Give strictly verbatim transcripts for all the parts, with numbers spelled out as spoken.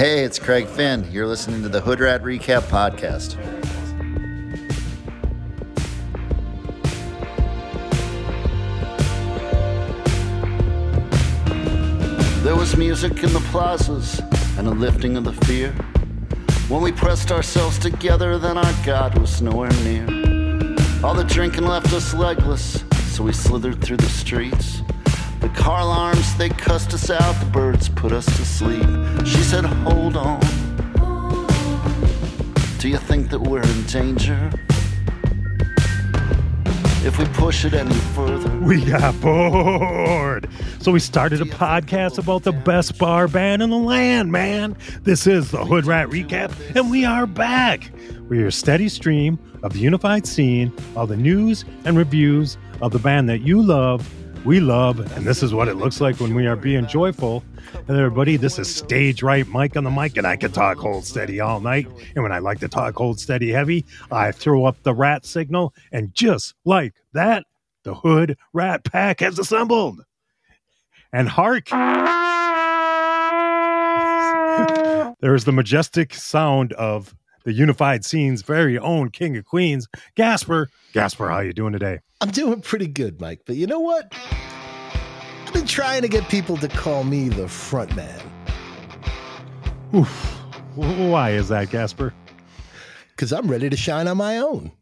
Hey, it's Craig Finn. You're listening to the Hood Rat Recap Podcast. There was music in the plazas and a lifting of the fear. When we pressed ourselves together, then our God was nowhere near. All the drinking left us legless, so we slithered through the streets. The car alarms, they cussed us out, the birds put us to sleep. She said, hold on. Do you think that we're in danger? If we push it any further. We got bored. So we started a podcast about the best bar band in the land, man. This is the Hood Rat Recap, and we are back. We're your steady stream of the unified scene, all the news and reviews of the band that you love, we love, and this is what it looks like when we are being joyful. And everybody, this is Stage Right Mike on the mic, and I can talk hold steady all night. And when I like to talk hold steady heavy, I throw up the rat signal, and just like that, the Hood Rat Pack has assembled. And hark! There's the majestic sound of the unified scene's very own King of Queens, Gasper. Gasper, how you doing today? I'm doing pretty good, Mike. But you know what? I've been trying to get people to call me the front man. Oof. Why is that, Gasper? Because I'm ready to shine on my own.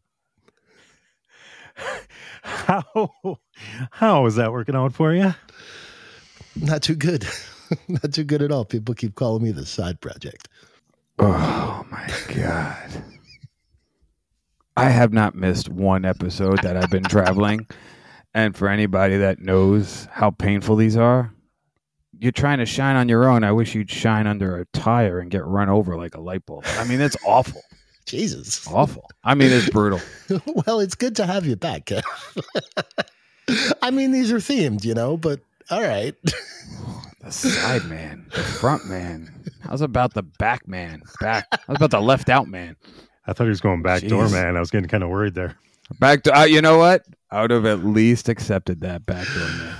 How, how is that working out for you? Not too good. Not too good at all. People keep calling me the side project. Oh, my God. I have not missed one episode that I've been traveling. And for anybody that knows how painful these are, you're trying to shine on your own. I wish you'd shine under a tire and get run over like a light bulb. I mean, it's awful. Jesus. Awful. I mean, it's brutal. Well, it's good to have you back, Kev. I mean, these are themed, you know, but all right. The side man, the front man. How's about the back man? Back. How's about the left out man? I thought he was going back Jeez. door, man. I was getting kind of worried there. Back to, uh, you know what? I would have at least accepted that back door, man.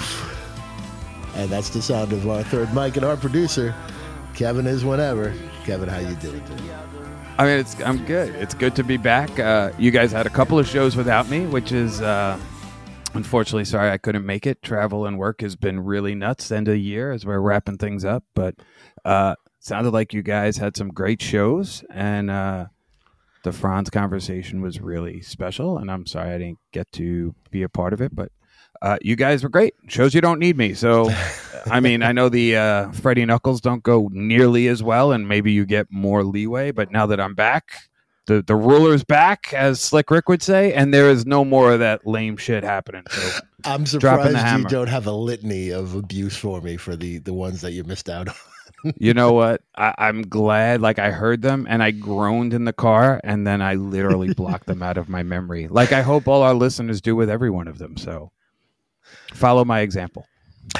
Oof. And that's the sound of our third mic and our producer, Kevin is whenever. Kevin, how you doing? I mean, it's I'm good. It's good to be back. Uh, you guys had a couple of shows without me, which is uh, unfortunately, sorry I couldn't make it. Travel and work has been really nuts. End of the year as we're wrapping things up, but uh, sounded like you guys had some great shows, and uh, the Franz conversation was really special. And I'm sorry I didn't get to be a part of it, but uh, you guys were great. Shows you don't need me. So, I mean, I know the uh, Freddie Knuckles don't go nearly as well, and maybe you get more leeway. But now that I'm back, the the ruler's back, as Slick Rick would say, and there is no more of that lame shit happening. So I'm surprised you don't have a litany of abuse for me for the, the ones that you missed out on. You know what? I, I'm glad. Like, I heard them and I groaned in the car, and then I literally blocked them out of my memory. Like, I hope all our listeners do with every one of them. So follow my example.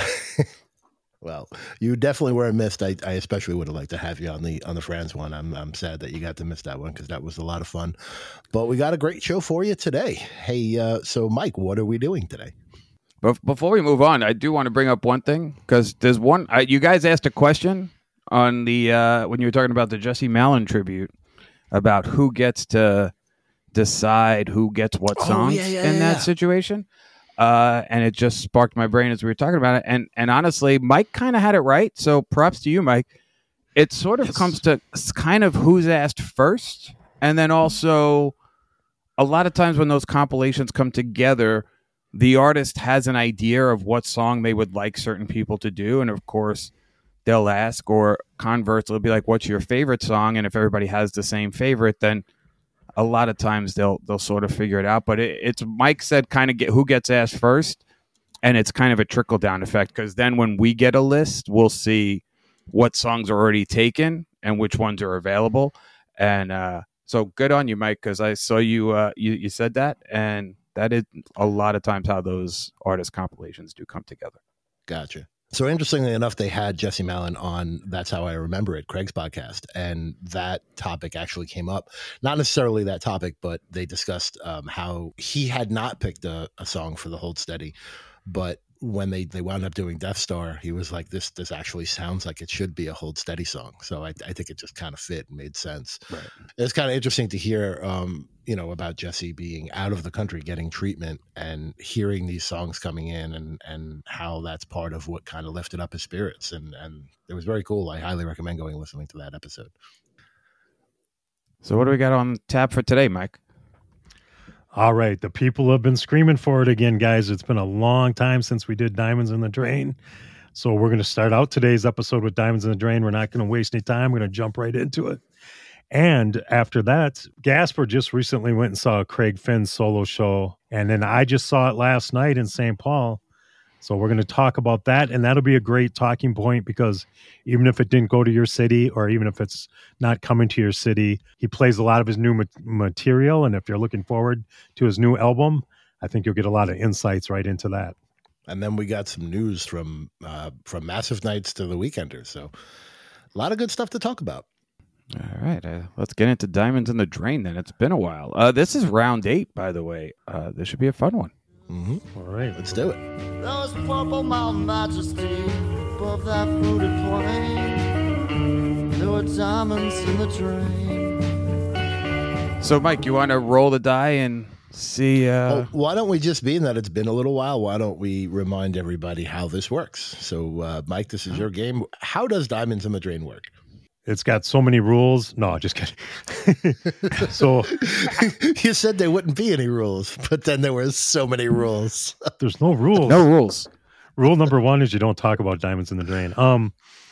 Well, you definitely were missed. I, I especially would have liked to have you on the on the Franz one. I'm I'm sad that you got to miss that one because that was a lot of fun. But we got a great show for you today. Hey, uh, so Mike, what are we doing today? But before we move on, I do want to bring up one thing, because there's one. I, you guys asked a question on the uh, when you were talking about the Jesse Malin tribute about who gets to decide who gets what songs oh, yeah, yeah, in yeah, that yeah. situation. Uh, and it just sparked my brain as we were talking about it. And and honestly, Mike kind of had it right. So props to you, Mike. It sort of Yes. comes to kind of who's asked first. And then also, a lot of times when those compilations come together, the artist has an idea of what song they would like certain people to do. And of course, they'll ask, or conversely, it'll be like, what's your favorite song? And if everybody has the same favorite, then a lot of times they'll they'll sort of figure it out. But it, it's Mike said kind of get who gets asked first, and it's kind of a trickle down effect, because then when we get a list, we'll see what songs are already taken and which ones are available. And uh, so good on you, Mike, because I saw you, uh, you you said that, and that is a lot of times how those artist compilations do come together. Gotcha. So interestingly enough, they had Jesse Malin on That's How I Remember It, Craig's podcast, and that topic actually came up. Not necessarily that topic, but they discussed um, how he had not picked a, a song for the Hold Steady, but when they, they wound up doing Death Star, he was like, this this actually sounds like it should be a Hold Steady song. So I, I think it just kind of fit and made sense. Right. It's kind of interesting to hear, um, you know, about Jesse being out of the country, getting treatment, and hearing these songs coming in, and, and how that's part of what kind of lifted up his spirits. And, and it was very cool. I highly recommend going and listening to that episode. So what do we got on tap for today, Mike? All right. The people have been screaming for it again, guys. It's been a long time since we did Diamonds in the Drain. So we're going to start out today's episode with Diamonds in the Drain. We're not going to waste any time. We're going to jump right into it. And after that, Gasper just recently went and saw Craig Finn's solo show. And then I just saw it last night in Saint Paul. So we're going to talk about that. And that'll be a great talking point, because even if it didn't go to your city, or even if it's not coming to your city, he plays a lot of his new ma- material. And if you're looking forward to his new album, I think you'll get a lot of insights right into that. And then we got some news from uh, from Massive Nights to the Weekenders. So a lot of good stuff to talk about. All right, uh, let's get into Diamonds in the Drain then. It's been a while. Uh, this is round eight, by the way. Uh, this should be a fun one. Mm-hmm. All right. Let's do it. Those purple mountain majesty above that fruited plain. There were diamonds in the drain. So, Mike, you want to roll the die and see? Uh... Well, why don't we just, being that it's been a little while, why don't we remind everybody how this works? So, uh, Mike, this is your game. How does Diamonds in the Drain work? It's got so many rules. No, just kidding. So you said there wouldn't be any rules, but then there were so many rules. there's no rules. No rules. Rule number one is you don't talk about Diamonds in the Drain. Um,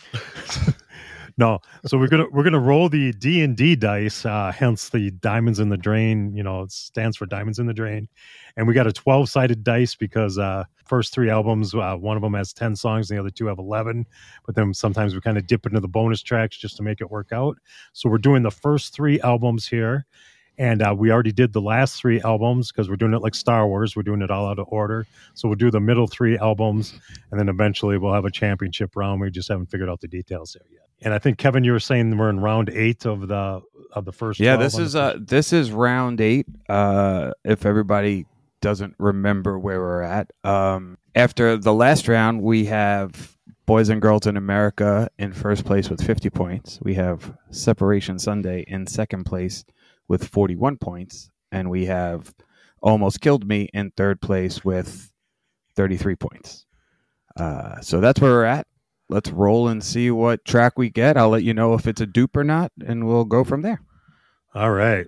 no. So we're gonna we're gonna roll the D and D dice. Uh, hence the Diamonds in the Drain. You know, it stands for Diamonds in the Drain. And we got a twelve sided dice because uh, first three albums, uh, one of them has ten songs, and the other two have eleven. But then sometimes we kind of dip into the bonus tracks just to make it work out. So we're doing the first three albums here. And uh, we already did the last three albums because we're doing it like Star Wars. We're doing it all out of order. So we'll do the middle three albums, and then eventually we'll have a championship round. We just haven't figured out the details there yet. And I think, Kevin, you were saying we're in round eight of the of the first. Yeah, this is uh this is round eight. Uh, if everybody doesn't remember where we're at, um, after the last round, we have Boys and Girls in America in first place with fifty points. We have Separation Sunday in second place with forty-one points, and we have Almost Killed Me in third place with thirty-three points. Uh, so that's where we're at. Let's roll and see what track we get. I'll let you know if it's a dupe or not, and we'll go from there. All right.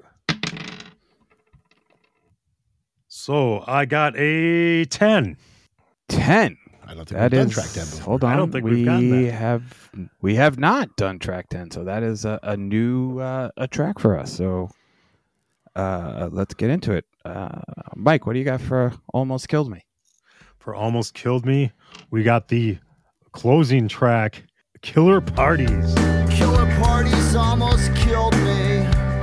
So I got a ten. ten. I don't think That we've done is, track ten before. hold on. I don't think we we've gotten that. have we have not done track ten, so that is a, a new uh, a track for us. So uh, let's get into it. Uh, Mike, what do you got for Almost Killed Me? For Almost Killed Me, we got the closing track, Killer Parties. Killer parties almost killed me.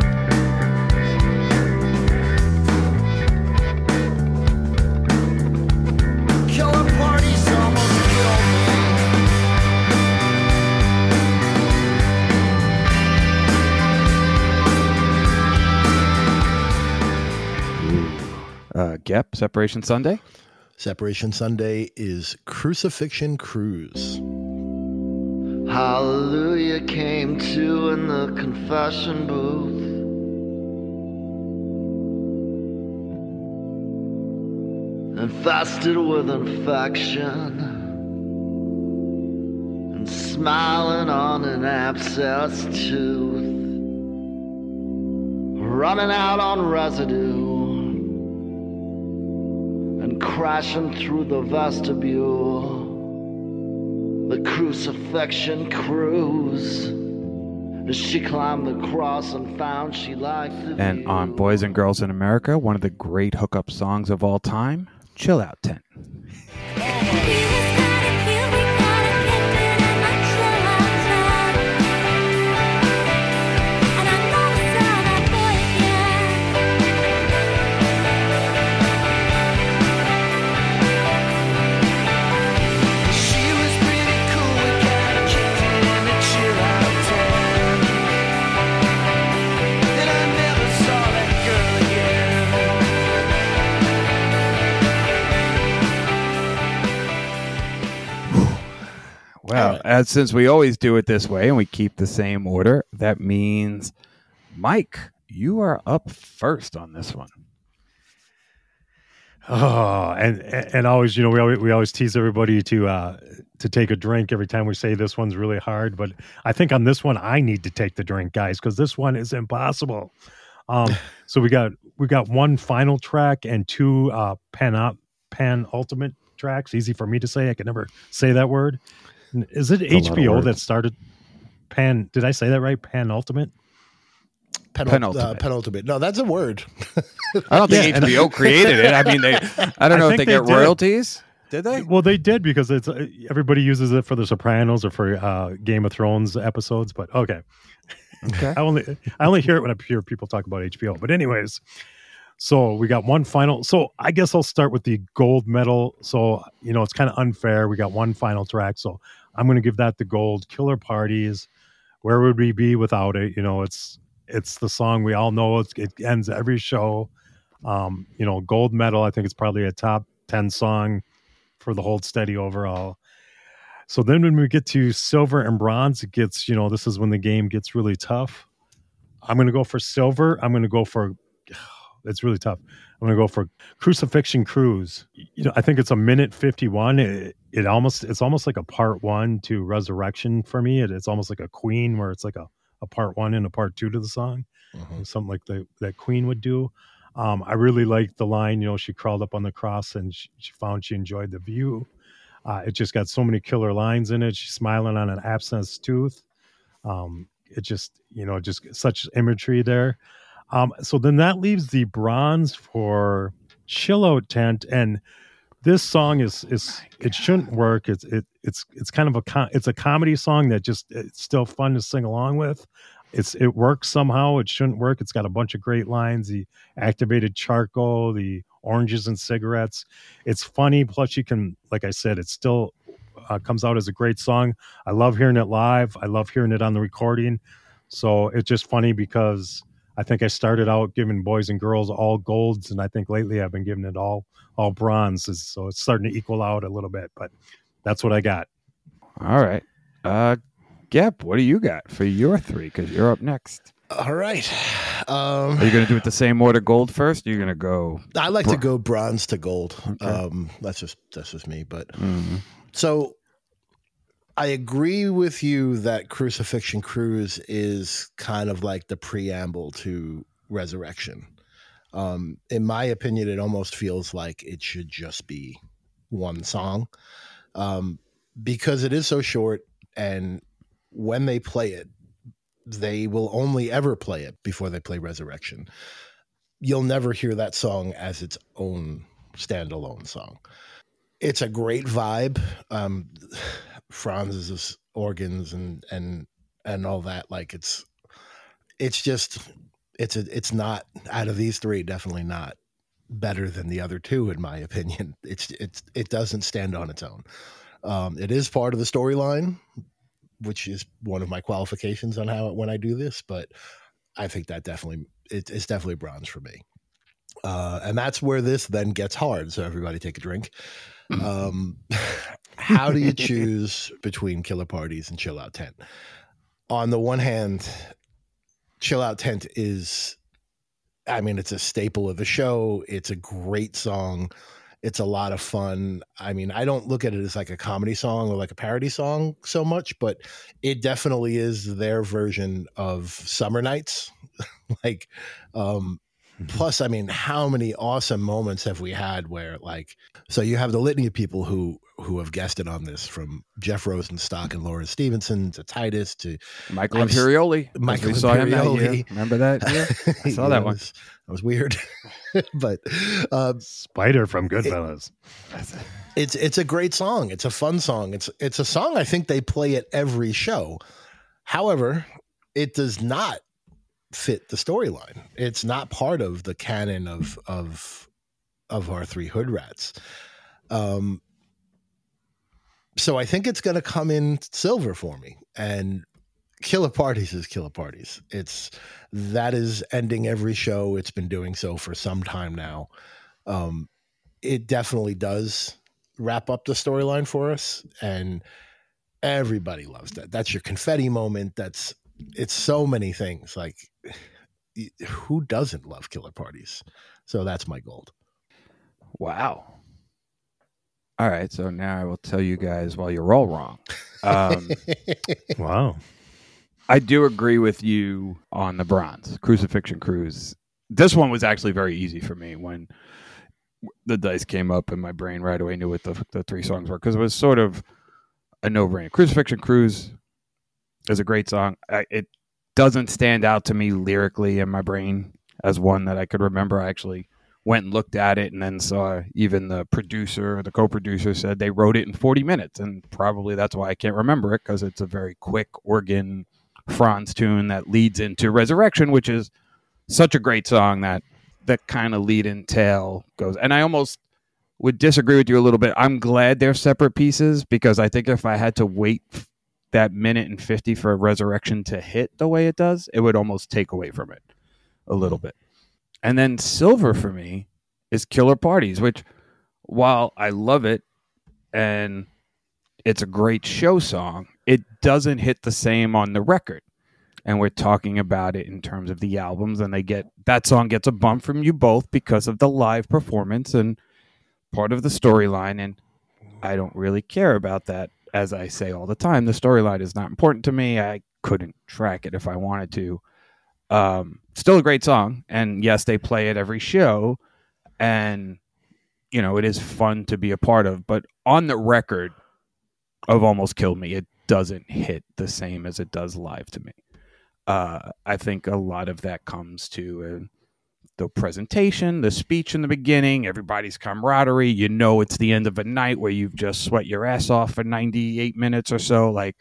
Killer parties almost killed me. Uh, Gep, Separation Sunday. Separation Sunday is Crucifixion Cruise. Hallelujah came to in the confession booth. Infested with infection and smiling on an abscessed tooth, running out on residue and crashing through the vestibule. The crucifixion cruise as she climbed the cross and found she liked the And view. on Boys and Girls in America, one of the great hookup songs of all time, Chill Out Tent. She was pretty cool, we got kicked in a chill out tent. Then I never saw that girl again. as since we always do it this way and we keep the same order, that means, Mike, you are up first on this one. Oh, and and always, you know, we always, we always tease everybody to uh, to take a drink every time we say this one's really hard. But I think on this one, I need to take the drink, guys, because this one is impossible. Um, so we got we got one final track and two uh, pan up pan ultimate tracks. Easy for me to say. I could never say that word. Is it H B O that started pan? Did I say that right? Pan ultimate. Penult- penultimate. Uh, penultimate. No, that's a word. I don't think Yeah, H B O created it. I mean, they. I don't I know if think they they get did. royalties. Did they? Well, they did because it's uh, everybody uses it for The Sopranos or for uh, Game of Thrones episodes. But okay, Okay. I only I only hear it when I hear people talk about H B O. But anyways, so we got one final. So I guess I'll start with the gold medal. So you know it's kind of unfair. We got one final track, so I'm going to give that the gold. Killer Parties. Where would we be without it? You know, it's it's the song we all know. It's, it ends every show. Um, you know, gold medal. I think it's probably a top ten song for the Hold Steady overall. So then when we get to silver and bronze, it gets, you know, this is when the game gets really tough. I'm going to go for silver. I'm going to go for, it's really tough. I'm going to go for Crucifixion Cruise. You know, I think it's a minute fifty-one. It, it almost, it's almost like a part one to Resurrection for me. It, it's almost like a Queen where it's like a, a part one and a part two to the song. Mhm. Something like the, that Queen would do. Um, I really liked the line, you know, she crawled up on the cross and she, she found she enjoyed the view. Uh, it just got so many killer lines in it. She's smiling on an abscess tooth. Um, it just, you know, just such imagery there. Um, so then that leaves the bronze for Chill Out Tent. And this song is, is it shouldn't work. It's, it, it's, it's kind of a, com- it's a comedy song that just, it's still fun to sing along with. It's, it works somehow. It shouldn't work. It's got a bunch of great lines. The activated charcoal, the oranges and cigarettes. It's funny. Plus you can, like I said, it still uh, comes out as a great song. I love hearing it live. I love hearing it on the recording. So it's just funny because I think I started out giving boys and girls all golds, and I think lately I've been giving it all all bronzes. So it's starting to equal out a little bit, but that's what I got. All right. Uh, Gep, what do you got for your three? Because you're up next. All right. Um, Are you going to do it the same order, gold first? Or you're going to go. I like Bro- to go bronze to gold. Okay. Um, that's just that's just me. But Mhm. so I agree with you that Crucifixion Cruise is kind of like the preamble to Resurrection. Um, in my opinion, it almost feels like it should just be one song um, because it is so short. And when they play it, they will only ever play it before they play Resurrection. You'll never hear that song as its own standalone song. It's a great vibe. Um, Franz's organs and and and all that, like it's it's just it's a it's not, out of these three, definitely not better than the other two in my opinion. It's it's it doesn't stand on its own. Um, it is part of the storyline, which is one of my qualifications on how when I do this, but I think that definitely it, it's definitely bronze for me. Uh, and that's where this then gets hard. So everybody take a drink. Um, how do you choose between Killer Parties and Chill Out Tent? On the one hand, Chill Out Tent is, I mean, it's a staple of the show. It's a great song. It's a lot of fun. I mean, I don't look at it as like a comedy song or like a parody song so much, but it definitely is their version of Summer Nights. like, um, plus, I mean, how many awesome moments have we had where, like, so you have the litany of people who who have guested on this, from Jeff Rosenstock and Laura Stevenson to Titus to Michael I've s- Imperioli. 'cause Michael we saw him that year. Imperioli. Remember that? Yeah. I saw Yeah, that it one. was, that was weird, but um, Spider from Goodfellas. it's it's a great song. It's a fun song. It's it's a song I think they play at every show. However, it does not fit the storyline. It's not part of the canon of of of our three Hood Rats. Um, so I think it's going to come in silver for me. And Killer Parties is Killer Parties. It's that is ending every show. It's been doing so for some time now. Um, it definitely does wrap up the storyline for us, and Everybody loves that. That's your confetti moment. That's it's so many things. Like, who doesn't love Killer Parties? So that's my gold. Wow. All right, so now I will tell you guys while you're all wrong. Um, Wow. I do agree with you on the bronze Crucifixion Cruise. This one was actually very easy for me when the dice came up and my brain right away knew what the, the three songs were because it was sort of a no-brainer. Crucifixion Cruise is a great song. I, it doesn't stand out to me lyrically in my brain as one that I could remember. I actually went and looked at it and then saw even the producer, the co-producer said they wrote it in forty minutes. And probably that's why I can't remember it because it's a very quick organ Franz tune that leads into Resurrection, which is such a great song that that kind of lead and tail goes. And I almost would disagree with you a little bit. I'm glad they're separate pieces because I think if I had to wait that minute and fifty for Resurrection to hit the way it does, it would almost take away from it a little bit. And then Silver for me is Killer Parties, which while I love it and it's a great show song, it doesn't hit the same on the record. And we're talking about it in terms of the albums, and they get that song gets a bump from you both because of the live performance and part of the storyline. And I don't really care about that. As I say all the time, the storyline is not important to me. I couldn't track it if I wanted to. Um, still a great song. And yes, they play it every show. And, you know, it is fun to be a part of. But on the record of Almost Killed Me, it doesn't hit the same as it does live to me. Uh, I think a lot of that comes to uh, the presentation, the speech in the beginning, everybody's camaraderie. You know, it's the end of a night where you've just sweat your ass off for ninety-eight minutes or so. Like,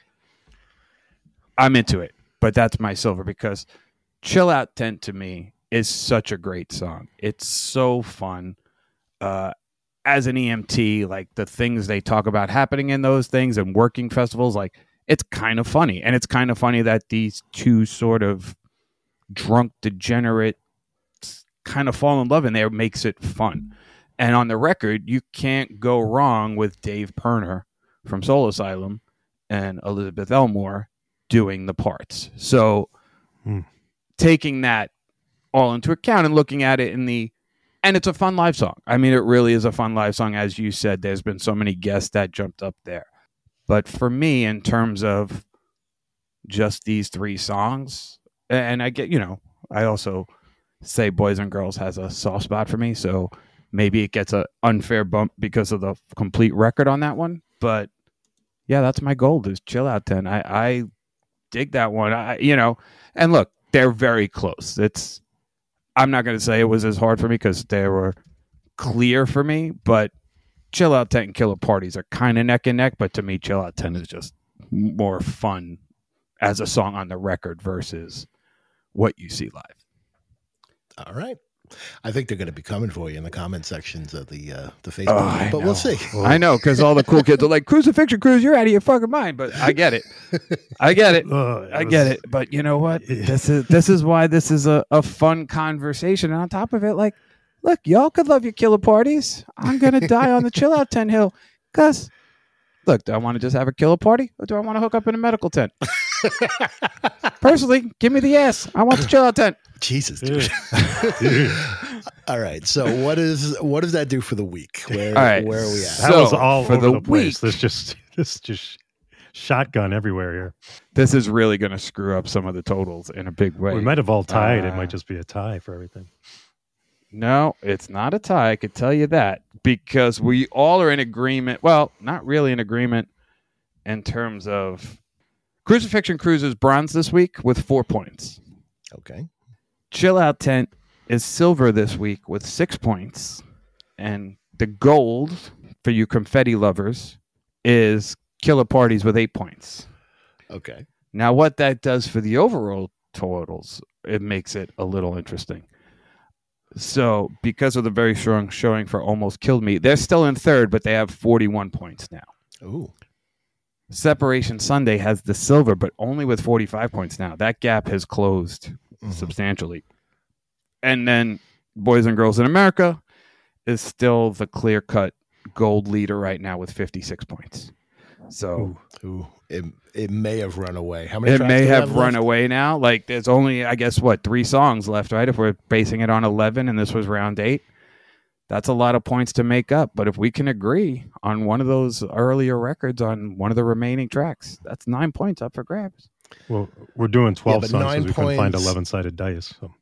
I'm into it, but that's my Silver because Chill Out Tent to me is such a great song. It's so fun. Uh, as an E M T, like the things they talk about happening in those things and working festivals, like, it's kind of funny. And it's kind of funny that these two sort of drunk degenerate kind of fall in love in there makes it fun. And on the record, you can't go wrong with Dave Pirner from Soul Asylum and Elizabeth Elmore doing the parts. So hmm. taking that all into account and looking at it in the, and it's a fun live song. I mean, it really is a fun live song. As you said, there's been so many guests that jumped up there. But for me, in terms of just these three songs, and I get, you know, I also say Boys and Girls has a soft spot for me. So maybe it gets an unfair bump because of the complete record on that one. But yeah, that's my gold is Chill Out ten. I, I dig that one. I, you know, and look, they're very close. It's, I'm not going to say it was as hard for me because they were clear for me, but Chill Out ten and Killer Parties are kind of neck and neck, but to me, Chill Out ten is just more fun as a song on the record versus what you see live. All right. I think they're going to be coming for you in the comment sections of the uh, the Facebook, oh, but know. We'll see. I know, because all the cool kids are like, Crucifixion Cruise, you're out of your fucking mind. But I get it. I get it. Uh, I get it. But you know what? This is this is why this is a, a fun conversation. And on top of it, like, look, y'all could love your Killer Parties. I'm going to die on the Chill Out tent hill. Because, look, do I want to just have a killer party? Or do I want to hook up in a medical tent? Personally, give me the ass. I want the Chill Out tent. Jesus, dude. Dude. All right. So what is what does that do for the week? Where, all right, where are we at? That so, was all for over the, the place. Week, this just this just shotgun everywhere here. This is really going to screw up some of the totals in a big way. We might have all tied. Uh, it might just be a tie for everything. No, it's not a tie. I could tell you that because we all are in agreement. Well, not really in agreement in terms of Crucifixion Cruise's bronze this week with four points. Okay. Chill Out Tent is silver this week with six points. And the gold for you confetti lovers is Killer Parties with eight points. Okay. Now, what that does for the overall totals, it makes it a little interesting. So, because of the very strong showing for Almost Killed Me, they're still in third, but they have forty-one points now. Ooh. Separation Sunday has the silver, but only with forty-five points now. That gap has closed mm-hmm. substantially. And then Boys and Girls in America is still the clear-cut gold leader right now with fifty-six points. So, ooh, ooh. it it may have run away. How many? It tracks may do we have run left? away now. Like there's only, I guess, what, three songs left, right? If we're basing it on eleven and this was round eight, that's a lot of points to make up. But if we can agree on one of those earlier records on one of the remaining tracks, that's nine points up for grabs. Well, we're doing twelve but songs nine because we couldn't find points- eleven-sided dice. So.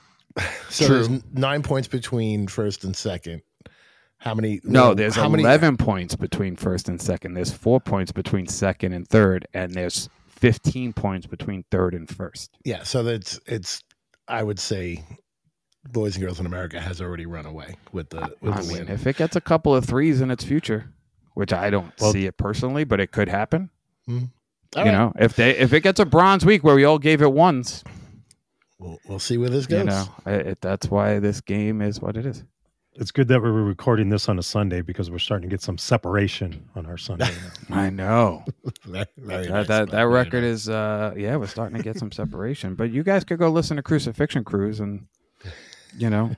So True. there's n- nine points between first and second. How many? No, there's how many? eleven points between first and second. There's four points between second and third, and there's fifteen points between third and first. Yeah, so that's it's. I would say, Boys and Girls in America has already run away with the with I the mean, win. if it gets a couple of threes in its future, which I don't Well- see it personally, but it could happen. All you right. know, if they if it gets a bronze week where we all gave it ones, We'll, we'll see where this goes. you know, it, it- that's why this game is what it is. It's good that we're recording this on a Sunday because we're starting to get some separation on our Sunday. now. I know Very- very that nice, that, but that very record nice. is uh yeah, we're starting to get some separation. But you guys could go listen to Crucifixion Cruise and you know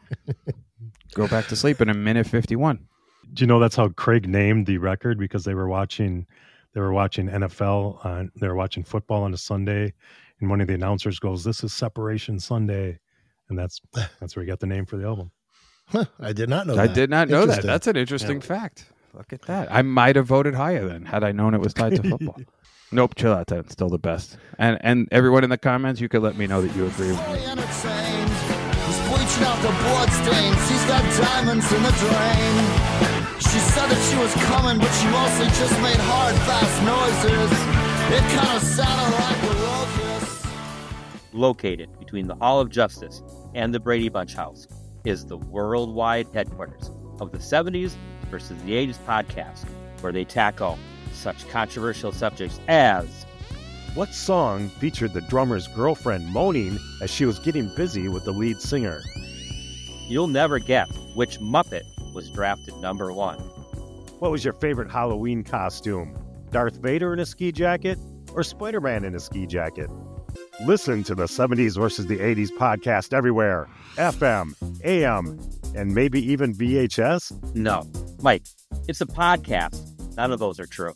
go back to sleep in a minute fifty one. Do you know that's how Craig named the record? Because they were watching, they were watching N F L on, they were watching football on a Sunday, and one of the announcers goes, "This is Separation Sunday," and that's that's where he got the name for the album. Huh, I did not know. I that. did not know that. Interesting. That's an interesting fact. Look at that. I might have voted higher then had I known it was tied to football. Nope, chill out. Then still the best. And and everyone in the comments, you could let me know that you agree with me. Fully entertained. He's bleaching out the bloodstains. He's got diamonds in the drain. She said that she was coming, but she mostly just made hard, fast noises. It kind of sounded like a locust. Located between the Hall of Justice and the Brady Bunch House is the worldwide headquarters of the seventies versus the eighties podcast, where they tackle such controversial subjects as What song featured the drummer's girlfriend moaning as she was getting busy with the lead singer? you'll never guess which Muppet was drafted number one. What was your favorite Halloween costume? Darth Vader in a ski jacket or Spider-Man in a ski jacket? Listen to the seventies versus the eighties podcast everywhere. F M, A M, and maybe even V H S? No, Mike, it's a podcast. None of those are true.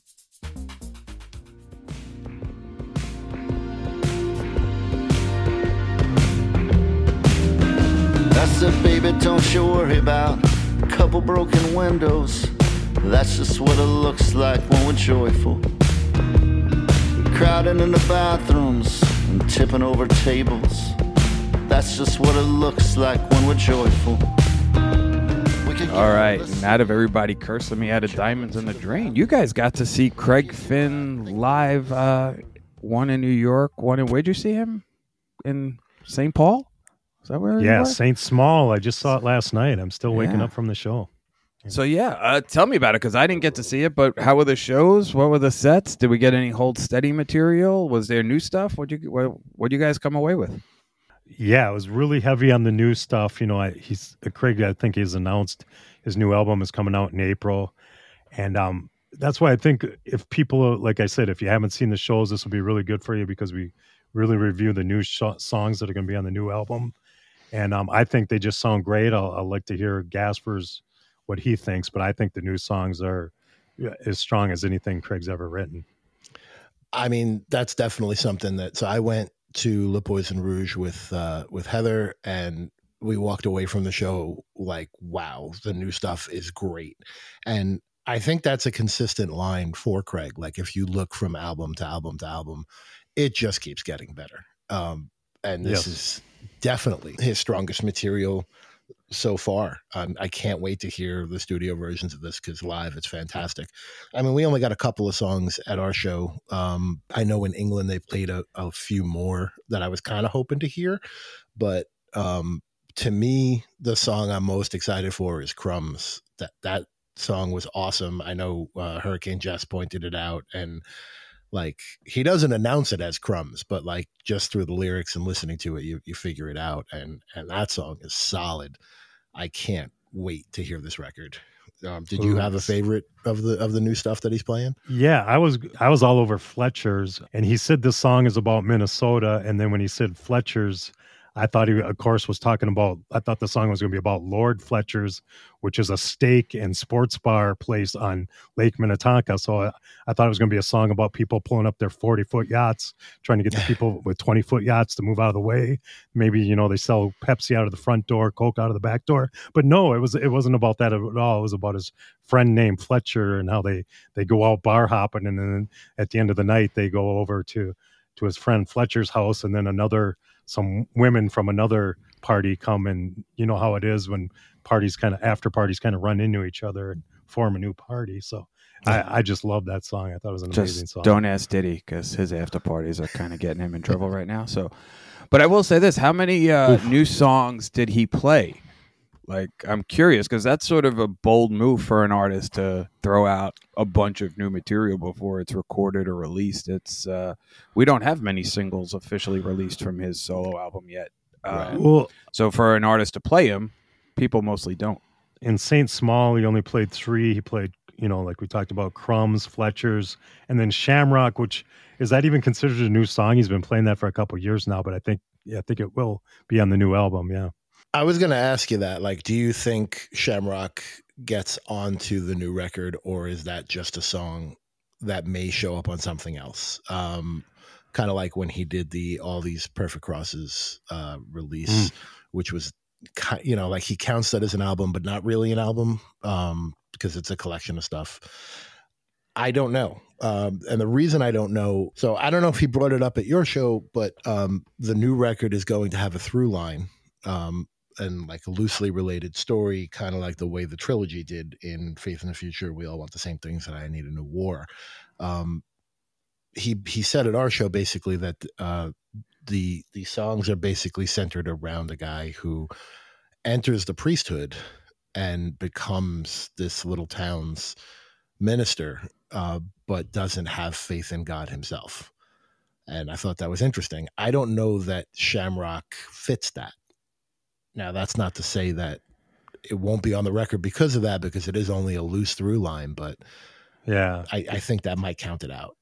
I said, baby, don't you worry about a couple broken windows. That's just what it looks like when we're joyful. Crowding in the bathrooms and tipping over tables. That's just what it looks like when we're joyful. We could All get right, this- and out of everybody cursing me out of Diamonds in the Drain, you guys got to see Craig Finn live. Uh, one in New York, one in, where'd you see him? In Saint Paul? Is that where you Yeah, were? Saint Small. I just saw it last night. I'm still waking Yeah. up from the show. So yeah, uh, tell me about it because I didn't get to see it. But how were the shows? What were the sets? Did we get any Hold Steady material? Was there new stuff? What you what what you guys come away with? Yeah, it was really heavy on the new stuff. You know, I, he's uh, Craig. I think he's announced his new album is coming out in April, and um, that's why I think if people, like I said, if you haven't seen the shows, this will be really good for you because we really review the new sh- songs that are going to be on the new album, and um, I think they just sound great. I'll, I'll like to hear Gasper's what he thinks, but I think the new songs are as strong as anything Craig's ever written. I mean, that's definitely something that. So I went to Le Poison Rouge with uh, with Heather, and we walked away from the show like, "Wow, the new stuff is great." And I think that's a consistent line for Craig. Like, if you look from album to album to album, it just keeps getting better. Um, and this Yes. is definitely his strongest material so far. Um, I can't wait to hear the studio versions of this because live it's fantastic. I mean, we only got a couple of songs at our show. Um, I know in England they played a, a few more that I was kind of hoping to hear, but um, to me, the song I'm most excited for is Crumbs. That that song was awesome. I know uh, Hurricane Jess pointed it out, and like he doesn't announce it as Crumbs, but like just through the lyrics and listening to it, you you figure it out, and and that song is solid. I can't wait to hear this record. Um, did you Ooh. have a favorite of the of the new stuff that he's playing? Yeah, I was I was all over Fletcher's, and he said this song is about Minnesota, and then when he said Fletcher's, I thought he, of course, was talking about, I thought the song was going to be about Lord Fletcher's, which is a steak and sports bar place on Lake Minnetonka. So I, I thought it was going to be a song about people pulling up their forty foot yachts, trying to get the people with twenty foot yachts to move out of the way. Maybe, you know, they sell Pepsi out of the front door, Coke out of the back door. But no, it was, it wasn't about that at all. It was about his friend named Fletcher and how they, they go out bar hopping. And then at the end of the night, they go over to, to his friend Fletcher's house, and then another, some women from another party come, and you know how it is when parties kind of after parties kind of run into each other and form a new party. So I, I just love that song. I thought it was an Just amazing song. Don't ask Diddy, because his after parties are kind of getting him in trouble right now. So, but I will say this: how many uh, new songs did he play? Like, I'm curious, because that's sort of a bold move for an artist to throw out a bunch of new material before it's recorded or released. It's uh, we don't have many singles officially released from his solo album yet. Uh, Right. Well, so for an artist to play him, people mostly don't. in Saint Small, he only played three. He played, you know, like we talked about, Crumbs, Fletcher's, and then Shamrock, which is that even considered a new song? He's been playing that for a couple of years now, but I think, yeah, I think it will be on the new album. Yeah. I was going to ask you that. Like, do you think Shamrock gets onto the new record, or is that just a song that may show up on something else? Um, kind of like when he did the All These Perfect Crosses uh, release, mm. which was, you know, like he counts that as an album, but not really an album um, because it's a collection of stuff. I don't know. Um, and the reason I don't know, so I don't know if he brought it up at your show, but um, the new record is going to have a through line. Um, and like a loosely related story, kind of like the way the trilogy did in Faith in the Future. We all want the same things, and I Need a New War. Um, he he said at our show basically that uh, the the songs are basically centered around a guy who enters the priesthood and becomes this little town's minister, uh, but doesn't have faith in God himself. And I thought that was interesting. I don't know that Shamrock fits that. Now, that's not to say that it won't be on the record because of that, because it is only a loose through line, but yeah, I, I think that might count it out.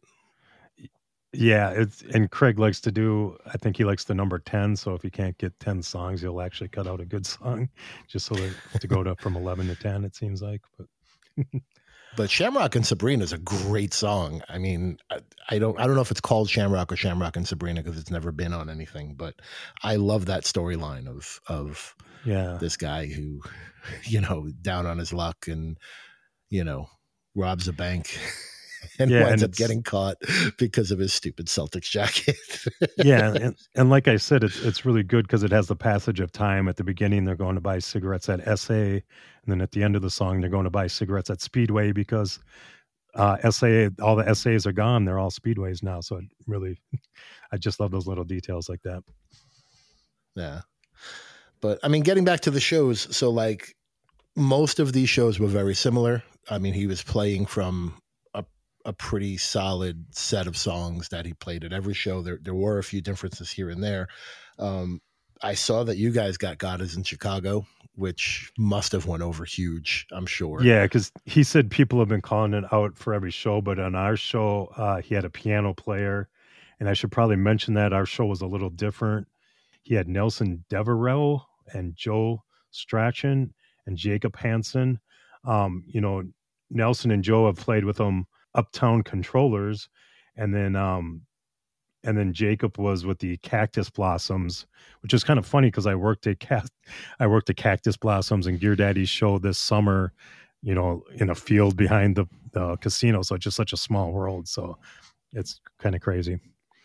Yeah, it's, and Craig likes to do, I think he likes the number ten, so if he can't get ten songs, he'll actually cut out a good song, just so that to go to from eleven to ten, it seems like. But But Shamrock and Sabrina is a great song. I mean, I, I don't I don't know if it's called Shamrock or Shamrock and Sabrina because it's never been on anything, but I love that storyline of of yeah, this guy who, you know, down on his luck and, you know, robs a bank and yeah, winds and up getting caught because of his stupid Celtics jacket. yeah, and, and like I said, it's it's really good because it has the passage of time. At the beginning, they're going to buy cigarettes at S A, and then at the end of the song, they're going to buy cigarettes at Speedway because uh, S A, all the S As are gone. They're all Speedways now. So it really, I just love those little details like that. Yeah. But I mean, getting back to the shows, so like most of these shows were very similar. I mean, he was playing from a pretty solid set of songs that he played at every show. There there were a few differences here and there. Um, I saw that you guys got God Is in Chicago, which must have went over huge, I'm sure. Yeah, because he said people have been calling it out for every show, but on our show, uh, he had a piano player. And I should probably mention that our show was a little different. He had Nelson Deverell and Joe Strachan and Jacob Hansen. Um, you know, Nelson and Joe have played with him Uptown Controllers, and then um and then Jacob was with the Cactus Blossoms, which is kind of funny because I worked at Cat I worked at Cactus Blossoms and Gear Daddy's show this summer, you know, in a field behind the, the casino. So it's just such a small world. So it's kind of crazy.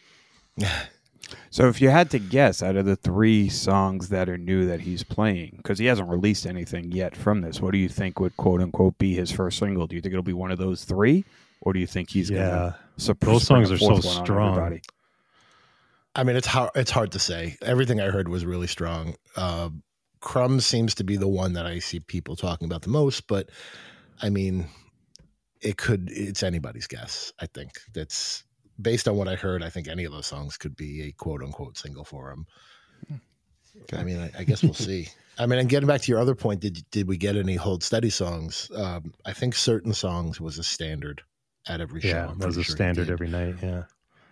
So if you had to guess out of the three songs that are new that he's playing, because he hasn't released anything yet from this, what do you think would quote unquote be his first single? Do you think it'll be one of those three? Or do you think he's yeah, going to those songs are so strong? I mean, it's hard. It's hard to say. Everything I heard was really strong. Uh, Crumbs seems to be the one that I see people talking about the most. But I mean, it could. It's anybody's guess. I think that's based on what I heard. I think any of those songs could be a quote unquote single for him. Okay. I mean, I, I guess we'll see. I mean, and getting back to your other point, did did we get any Hold Steady songs? Um, I think Certain Songs was a standard at every show. Yeah, that was a sure standard every night. Yeah.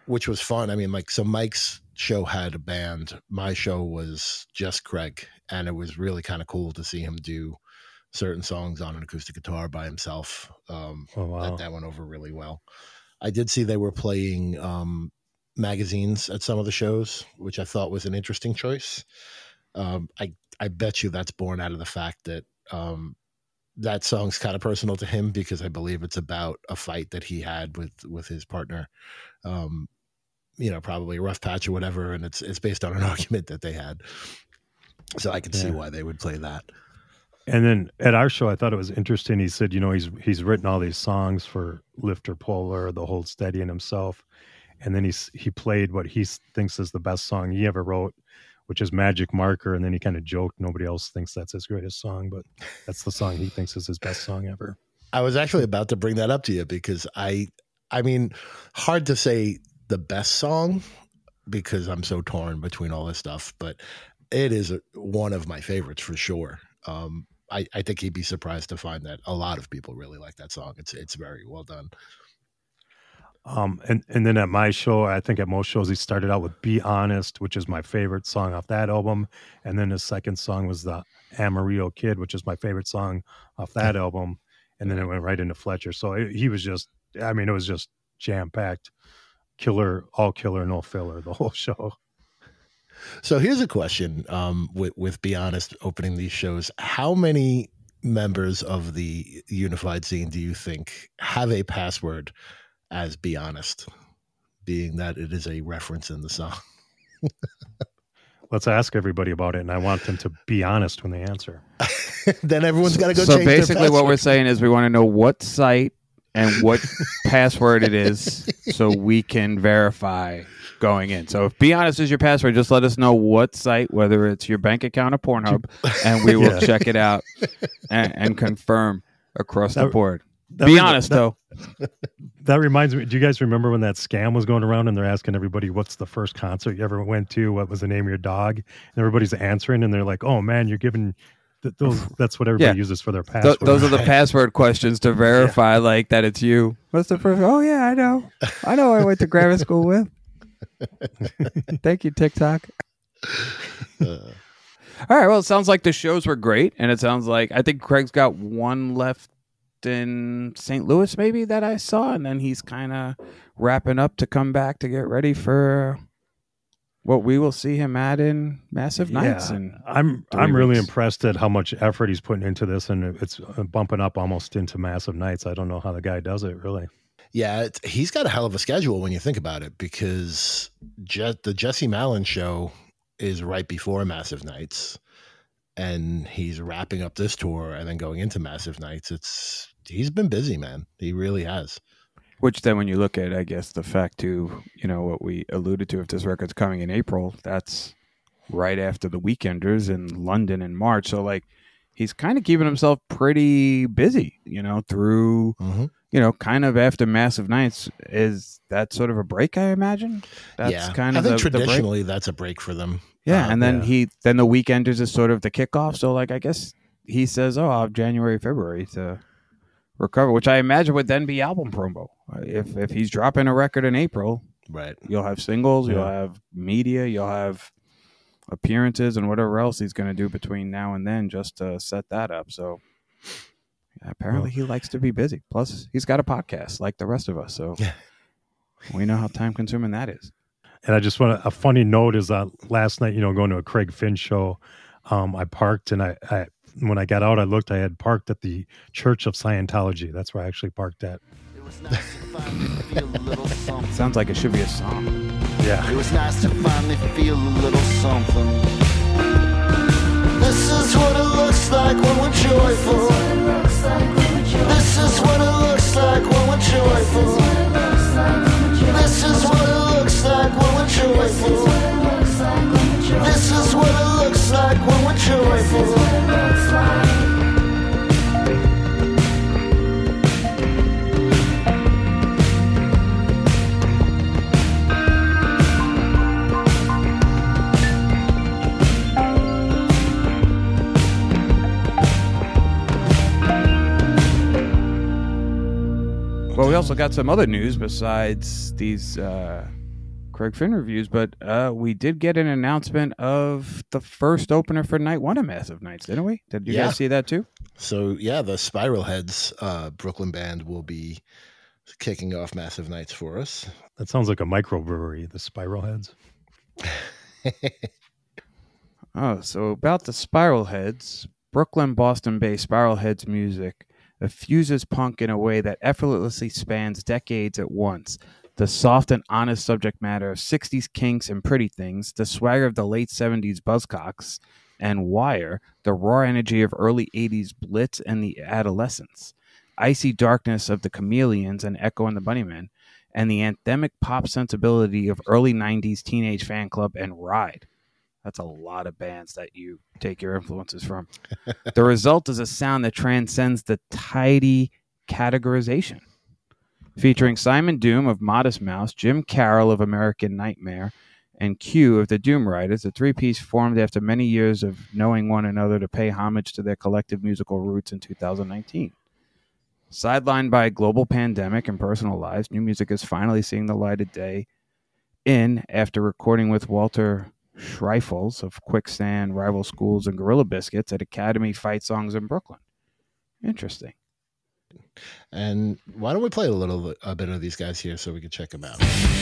which was fun. I mean, like, so Mike's show had a band. My show was just Craig, and it was really kind of cool to see him do certain songs on an acoustic guitar by himself. Um, Oh, wow. that, that went over really well. I did see they were playing um, magazines at some of the shows, which I thought was an interesting choice. Um, I, I bet you that's born out of the fact that um, that song's kind of personal to him, because I believe it's about a fight that he had with, with his partner. Um, you know, probably a rough patch or whatever. And it's, it's based on an argument that they had. So I can see Yeah. why they would play that. And then at our show, I thought it was interesting. He said, you know, he's he's written all these songs for Lifter Polar, the Hold Steady, and himself. And then he's he played what he thinks is the best song he ever wrote, which is Magic Marker. And then he kind of joked, nobody else thinks that's his greatest song, but that's the song he thinks is his best song ever. I was actually about to bring that up to you, because I, I mean, hard to say the best song because I'm so torn between all this stuff, but it is a, one of my favorites for sure. Um, I, I think he'd be surprised to find that a lot of people really like that song. It's it's very well done. Um, and, and then at my show, I think at most shows, he started out with Be Honest, which is my favorite song off that album. And then his second song was the Amarillo Kid, which is my favorite song off that album. And then it went right into Fletcher. So it, he was just, I mean, it was just jam-packed, killer, all killer, no filler, the whole show. So here's a question um, with, with Be Honest opening these shows. How many members of the Unified Scene do you think have a password as Be Honest, being that it is a reference in the song? Let's ask everybody about it, and I want them to be honest when they answer. Then everyone's got to go So change their basically what we're password. saying is we want to know what site and what password it is so we can verify going in. So if Be Honest is your password, just let us know what site, whether it's your bank account or Pornhub, and we will Yeah. check it out and, and confirm across the That- board. That Be rem- honest, that- though. That reminds me, do you guys remember when that scam was going around and they're asking everybody, what's the first concert you ever went to? What was the name of your dog? And everybody's answering, and they're like, oh, man, you're giving th- those. That's what everybody Yeah. uses for their Th- password. those are the password questions to verify, like, that it's you. What's the first? Oh, yeah, I know. I know I went to grammar school with. Thank you, TikTok. Uh, All right. Well, it sounds like the shows were great. And it sounds like I think Craig's got one left in Saint Louis, maybe, that I saw. And then he's kind of wrapping up to come back to get ready for what we will see him at in Massive Nights. Yeah, And I'm three I'm really weeks. impressed at how much effort he's putting into this, and it's bumping up almost into Massive Nights. I don't know how the guy does it, really. yeah, it's, he's got a hell of a schedule when you think about it, because Je- the Jesse Malin show is right before Massive Nights, and he's wrapping up this tour and then going into Massive Nights. It's he's been busy, man. He really has. which then when you look at, I guess, the fact too, you know, what we alluded to, if this record's coming in April, that's right after the Weekenders in London in March. So like he's kind of keeping himself pretty busy, you know, through, Mm-hmm. you know, kind of after Massive Nights. Is that sort of a break, I imagine? That's yeah, kind I of think the, the break. traditionally that's a break for them. Yeah, Uh, and then yeah. he then the Weekenders is sort of the kickoff. So like I guess he says, "Oh, I'll have January, February to recover," which I imagine would then be album promo. If if he's dropping a record in April, right. you'll have singles, you'll Yeah. have media, you'll have appearances, and whatever else he's going to do between now and then just to set that up. So yeah, apparently he likes to be busy. Plus, he's got a podcast like the rest of us, so Yeah. we know how time consuming that is. And I just want to, a funny note is that last night, you know, going to a Craig Finn show, um, I parked and I, I, when I got out, I looked, I had parked at the Church of Scientology. That's where I actually parked at. It was nice to finally feel a little something. Sounds like it should be a song. Yeah. It was nice to finally feel a little something. This is what it looks like when we're joyful. This is what it looks like when we're joyful. This is what it looks like when we're joyful. This is what it looks like when we're joyful. Well, we also got some other news besides these uh, Craig Finn reviews, but uh, we did get an announcement of the first opener for night one of Massive Nights, didn't we? Did you Yeah. guys see that too? So yeah, the Spiral Heads uh, Brooklyn band will be kicking off Massive Nights for us. That sounds like a microbrewery, the Spiral Heads. Oh, so about the Spiral Heads, Brooklyn, Boston-based Spiral Heads music fuses punk in a way that effortlessly spans decades at once. The soft and honest subject matter of sixties kinks and pretty things, the swagger of the late seventies Buzzcocks and Wire, the raw energy of early eighties Blitz and the Adolescents, icy darkness of the Chameleons and Echo and the Bunnymen, and the anthemic pop sensibility of early nineties Teenage Fan Club and Ride. That's a lot of bands that you take your influences from. The result is a sound that transcends the tidy categorization. Featuring Simon Doom of Modest Mouse, Jim Carroll of American Nightmare, and Q of the Doom Riders, the three-piece formed after many years of knowing one another to pay homage to their collective musical roots in two thousand nineteen. Sidelined by a global pandemic and personal lives, new music is finally seeing the light of day in, after recording with Walter Schreifels of Quicksand, Rival Schools, and Gorilla Biscuits at Academy Fight Songs in Brooklyn. Interesting. And why don't we play a little a bit of these guys here so we can check them out?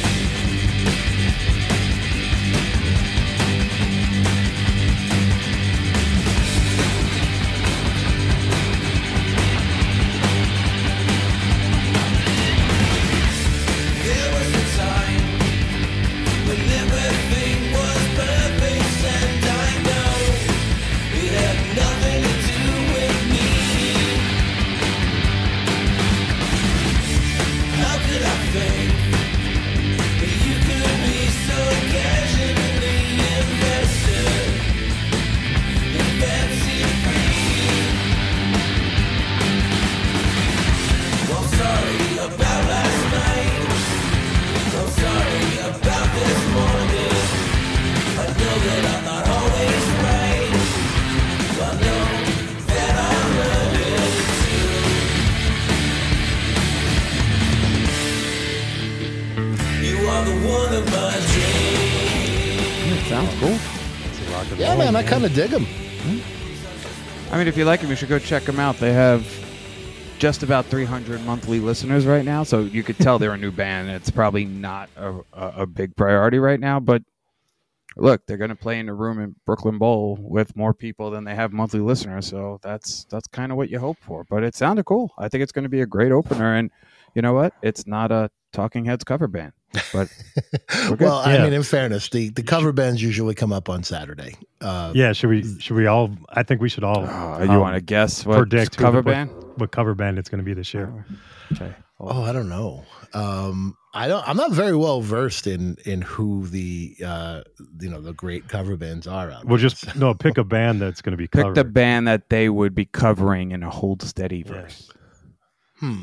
Sounds cool. Yeah, man, I kind of dig them. I mean, if you like them, you should go check them out. They have just about three hundred monthly listeners right now, so you could tell they're a new band. It's probably not a, a, a big priority right now, but look, they're going to play in a room in Brooklyn Bowl with more people than they have monthly listeners, so that's that's kind of what you hope for. But it sounded cool. I think it's going to be a great opener, and you know what? It's not a Talking Heads cover band, but we're good. Well, I Yeah. mean, in fairness, the, the cover bands usually come up on Saturday. Uh, Yeah, should we? Should we all? I think we should all. Oh, you um, want to guess what predict who cover the- band? What, what cover band it's going to be this year? Okay. Oh, I don't know. Um, I don't. I'm not very well versed in in who the uh, you know the great cover bands are out. We'll there. just no pick a band that's going to be Pick covered. the band that they would be covering in a Hold Steady verse. Hmm.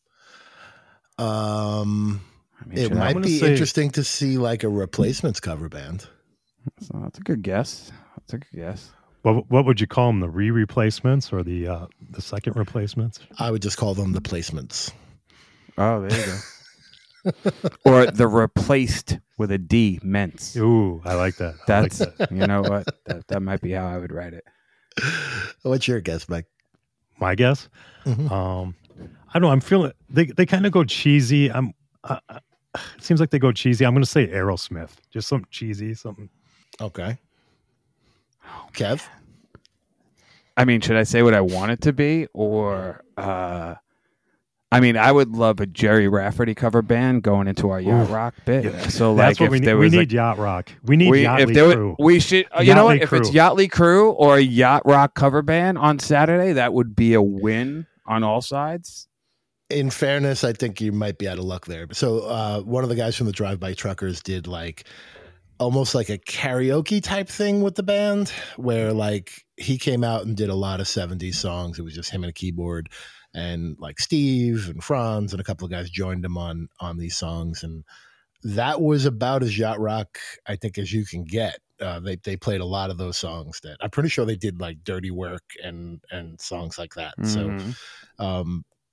Um, I mean, it should I- might gonna be say- interesting to see like a Replacements cover band. So that's a good guess. That's a good guess. What what would you call them? The re-replacements or the uh, the second replacements? I would just call them the Placements. Oh, there you go. Or the replaced with a D, Ments. Ooh, I like that. I That's like that. you know what? That that might be how I would write it. What's your guess, Mike? My guess. Mhm. Um, I don't know. I'm feeling they they kind of go cheesy. I'm. Uh, it seems like they go cheesy. I'm going to say Aerosmith. Just something cheesy. Something. Okay. Kev? I mean, should I say what I want it to be, or uh, I mean, I would love a Jerry Rafferty cover band going into our yacht Ooh. rock bit. Yeah. So, That's like, what if we need. there We was need like, yacht rock. We need we, Yachtly if there Crew. was, we should, uh, you know what? Yachtly If it's Crew. Yachtly Crew or a yacht rock cover band on Saturday, that would be a win on all sides. In fairness, I think you might be out of luck there. So uh, one of the guys from the Drive By Truckers did like almost like a karaoke type thing with the band where like he came out and did a lot of seventies songs. It was just him and a keyboard, and like Steve and Franz and a couple of guys joined him on on these songs, and that was about as yacht rock I think as you can get. Uh, they they played a lot of those songs that I'm pretty sure they did like Dirty Work and and songs like that. So Mhm. um,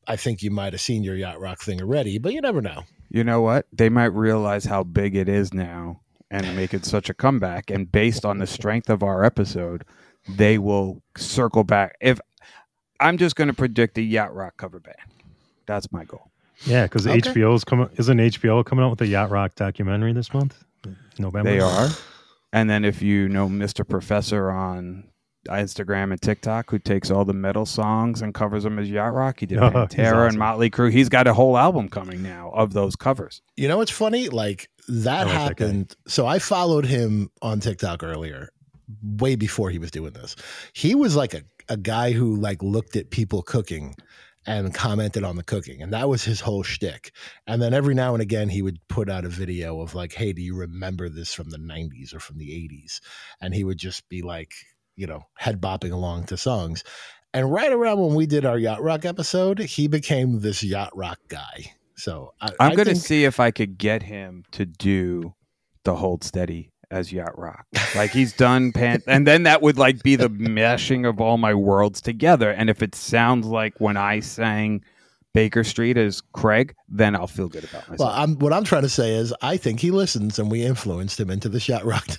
I think you might have seen your Yacht Rock thing already, but you never know. You know what? They might realize how big it is now and make it such a comeback. And based on the strength of our episode, they will circle back. If I'm just going to predict a Yacht Rock cover band, that's my goal. Yeah, because Okay. H B O's coming. Isn't H B O coming out with a Yacht Rock documentary this month? November. They are. And then if you know Mister Professor on Instagram and TikTok, who takes all the metal songs and covers them as Yacht Rock, he did Oh, he's Pantera awesome. and Motley Crue. He's got a whole album coming now of those covers. You know what's funny? Like that I like that guy. happened. So I followed him on TikTok earlier, way before he was doing this. He was like a, a guy who like looked at people cooking and commented on the cooking. And that was his whole shtick. And then every now and again, he would put out a video of like, hey, do you remember this from the nineties or from the eighties? And he would just be like, you know, head bopping along to songs. And right around when we did our Yacht Rock episode, he became this Yacht Rock guy. So I, I'm I going to think- see if I could get him to do the Hold Steady as Yacht Rock. Like he's done Pan, and then that would like be the meshing of all my worlds together. And if it sounds like when I sang Baker Street as Craig, then I'll feel good about myself. Well, I'm, what I'm trying to say is I think he listens and we influenced him into the Yacht Rock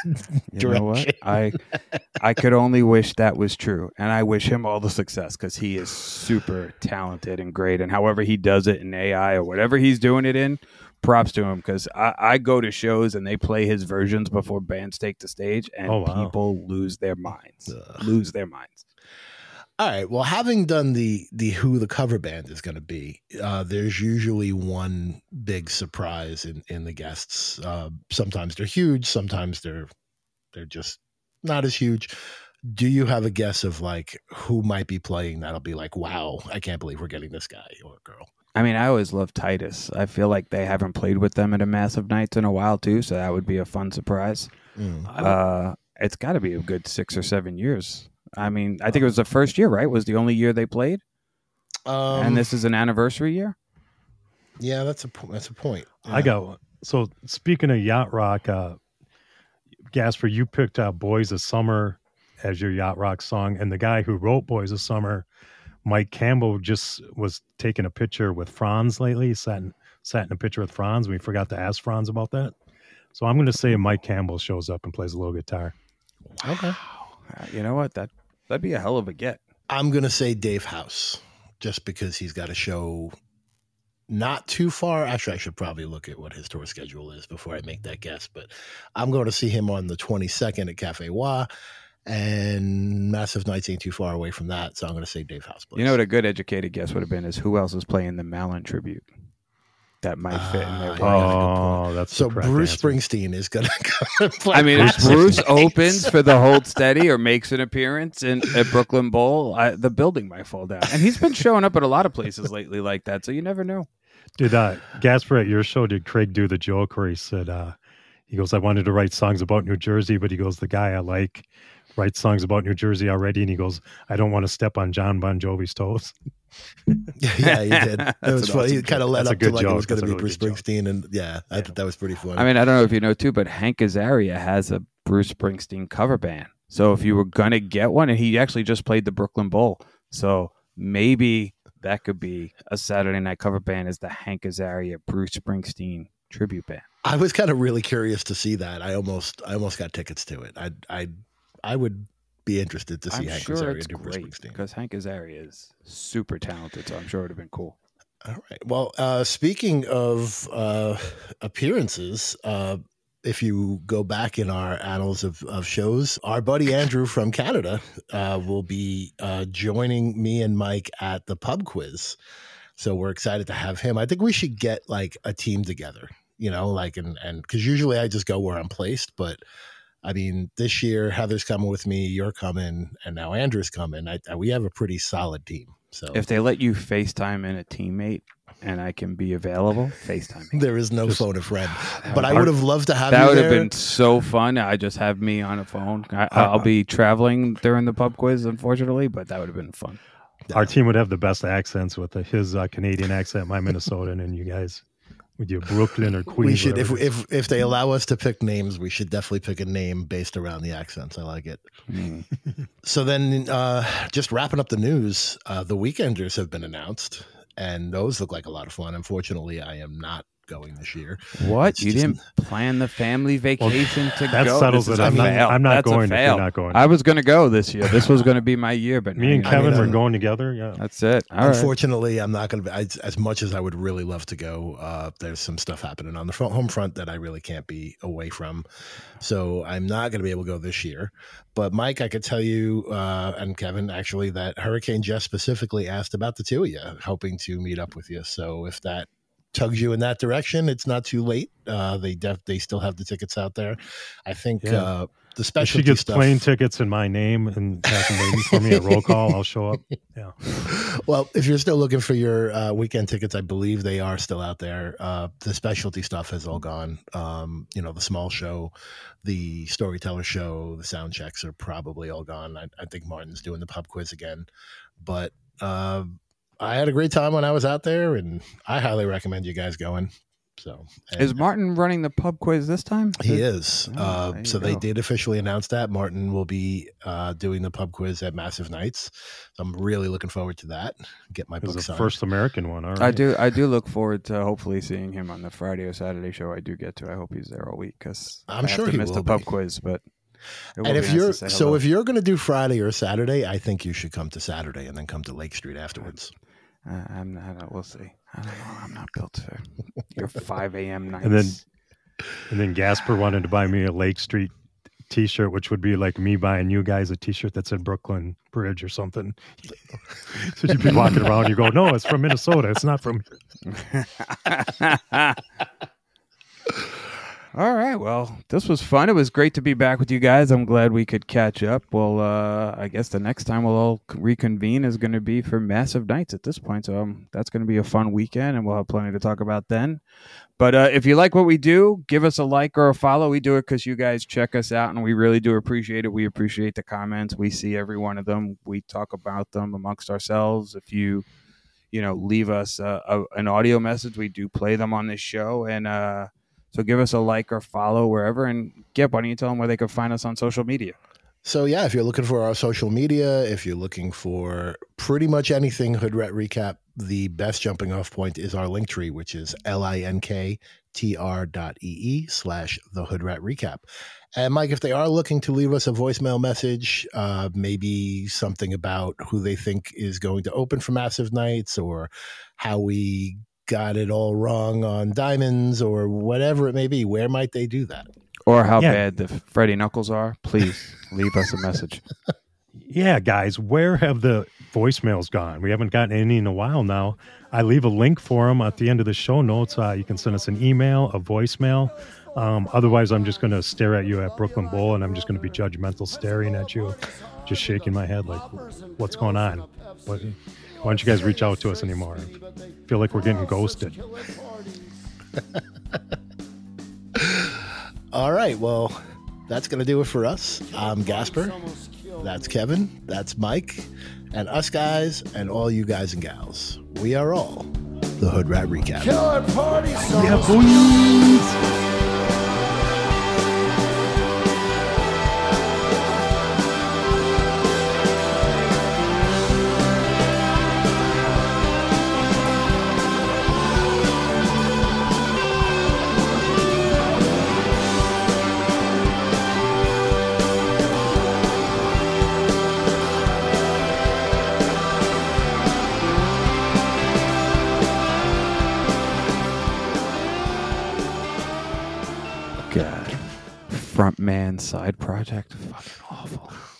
you know what? direction. I I could only wish that was true, and I wish him all the success because he is super talented and great. And however he does it in A I or whatever he's doing it in, props to him. Because I, I go to shows and they play his versions before bands take the stage, and Oh, wow. people lose their minds, Ugh. lose their minds. All right. Well, having done the the who the cover band is going to be, uh, there's usually one big surprise in in the guests. Uh, sometimes they're huge. Sometimes they're they're just not as huge. Do you have a guess of like who might be playing? That'll be like, wow, I can't believe we're getting this guy or girl. I mean, I always love Titus. I feel like they haven't played with them at a Massive Nights in a while too, so that would be a fun surprise. Mm. Uh, it's got to be a good six or seven years. I mean, I think it was the first year, right? Was the only year they played, Um, and this is an anniversary year. yeah, that's a po- that's a point. I Yeah. got one. So speaking of Yacht Rock, uh, Gasper, you picked uh, Boys of Summer as your Yacht Rock song. And the guy who wrote Boys of Summer, Mike Campbell, just was taking a picture with Franz lately. He sat in, sat in a picture with Franz. We forgot to ask Franz about that. So I'm going to say Mike Campbell shows up and plays a little guitar. Okay. Uh, you know what? That that'd be a hell of a get. I'm going to say Dave House, just because he's got a show not too far. Actually, I should probably look at what his tour schedule is before I make that guess. But I'm going to see him on the twenty-second at Cafe Wa, and Massive Nights ain't too far away from that. So I'm going to say Dave House plays. You know what a good educated guess would have been is who else is playing the Malin tribute that might fit in there. Ah, yeah. Oh, that's So the correct Bruce answer. Springsteen is going to come and play. I mean, if Massive Bruce Nights. opens for the Hold Steady or makes an appearance in at Brooklyn Bowl, I, the building might fall down. And he's been showing up at a lot of places lately like that, so you never know. Did uh, Gasper at your show, did Craig do the joke where he said, uh, he goes, I wanted to write songs about New Jersey, but he goes, the guy I like writes songs about New Jersey already. And he goes, I don't want to step on John Bon Jovi's toes. Yeah, he did. It That's was an funny. He awesome kind of joke. led That's a up to good like it joke. was going to That's be a Bruce really good joke. Springsteen, and yeah, I thought that was pretty funny. I mean, I don't know if you know too, but Hank Azaria has a Bruce Springsteen cover band. So if you were gonna get one, and he actually just played the Brooklyn Bowl, so maybe that could be a Saturday night cover band as the Hank Azaria Bruce Springsteen tribute band. I was kind of really curious to see that. I almost, I almost got tickets to it. I, I, I would be interested to see I'm Hank sure Azaria it's do Bruce great Springsteen. because Hank Azaria is super talented, so I'm sure it'd have been cool. All right. Well, uh, speaking of uh, appearances, uh, if you go back in our annals of, of shows, our buddy Andrew from Canada uh, will be uh, joining me and Mike at the pub quiz. So we're excited to have him. I think we should get like a team together, you know, like, and, and because usually I just go where I'm placed, but I mean, this year Heather's coming with me, you're coming, and now Andrew's coming. I, I, we have a pretty solid team. So If they let you FaceTime in a teammate and I can be available, FaceTime me. there is no Just- phone a friend, but I would- would have loved to have That you would have there. been so fun. I just have me on a phone. I, I'll be traveling during the pub quiz, unfortunately, but that would have been fun. Our team would have the best accents with the, his uh, Canadian accent, my Minnesotan, and you guys with your Brooklyn or Queens. We should, if whatever it is. if if they allow us to pick names, we should definitely pick a name based around the accents. I like it. Mm. So then, uh, just wrapping up the news, uh, the Weekenders have been announced, and those look like a lot of fun. Unfortunately, I am not going this year. What? It's You just- didn't plan the family vacation to that go? settles This is it. a I'm not- fail. I'm not That's a going if you're fail. not going. I was going to go this year. This was going to be my year, but Me and now I you're Kevin mean, were um, going together. Yeah. That's it. All right. Unfortunately, I'm not going to be as, as much as I would really love to go. Uh, there's some stuff happening on the front, home front that I really can't be away from. So I'm not going to be able to go this year. But Mike, I could tell you, uh, and Kevin, actually, that Hurricane Jess specifically asked about the two of you, hoping to meet up with you. So if that tugs you in that direction, it's not too late. Uh, they def- they still have the tickets out there. I think Yeah. uh, the If specialty she gets stuff. plane tickets in my name and has them waiting for me at roll call, I'll show up. Yeah. Well, if you're still looking for your uh, weekend tickets, I believe they are still out there. Uh, the specialty stuff has all gone. Um, you know, the small show, the storyteller show, the sound checks are probably all gone. I, I think Martin's doing the pub quiz again. But uh, I had a great time when I was out there, and I highly recommend you guys going. So, and Is Martin running the pub quiz this time? he is. Oh, Uh, there so you they go. did officially announce that Martin will be uh, doing the pub quiz at Massive Nights. I'm really looking forward to that. Get my It was book the signed. first American one. All right. I do. I do look forward to hopefully seeing him on the Friday or Saturday show. I do get to. I hope he's there all week because I'm I sure have to he miss will the pub be. quiz. But it will And be if nice you're to say so hello. if you're going to do Friday or Saturday, I think you should come to Saturday and then come to Lake Street afterwards. Uh, I'm not. We'll see. I don't know. I'm not built for your five a.m. nights. And then- And then Gasper wanted to buy me a Lake Street T-shirt, which would be like me buying you guys a T-shirt that's in Brooklyn Bridge or something. So you'd be walking around, you go, "No, it's from Minnesota. It's not from." All right. Well, this was fun. It was great to be back with you guys. I'm glad we could catch up. Well, uh, I guess the next time we'll all reconvene is going to be for Massive Nights at this point. So um, that's going to be a fun weekend, and we'll have plenty to talk about then. But uh, if you like what we do, give us a like or a follow. We do it because you guys check us out, and we really do appreciate it. We appreciate the comments. We see every one of them. We talk about them amongst ourselves. If you, you know, leave us uh, a, an audio message, we do play them on this show. And uh, so give us a like or follow wherever. And Gip, why don't you tell them where they can find us on social media? So yeah, if you're looking for our social media, if you're looking for pretty much anything Hood Rat Recap, the best jumping off point is our link tree, which is linktr dot ee slash the Hood Rat Recap. And Mike, if they are looking to leave us a voicemail message, uh, maybe something about who they think is going to open for Massive Nights or how we got it all wrong on Diamonds or whatever it may be, where might they do that? Or how Yeah. bad the Freddie Knuckles are, please leave us a message. Yeah, guys, where have the voicemails gone? We haven't gotten any in a while now. I leave a link for them at the end of the show notes. Uh, you can send us an email, a voicemail. Um, otherwise, I'm just going to stare at you at Brooklyn Bowl, and I'm just going to be judgmental staring at you, just shaking my head like, what's going on? What, why don't you guys reach out to us anymore? I feel like we're getting ghosted. All right, well, that's going to do it for us. I'm Gasper. That's Kevin. That's Mike. And us guys and all you guys and gals. We are all the Hood Rat Recap. Killer party song. Yeah, boys! God. Front man side project. Fucking awful.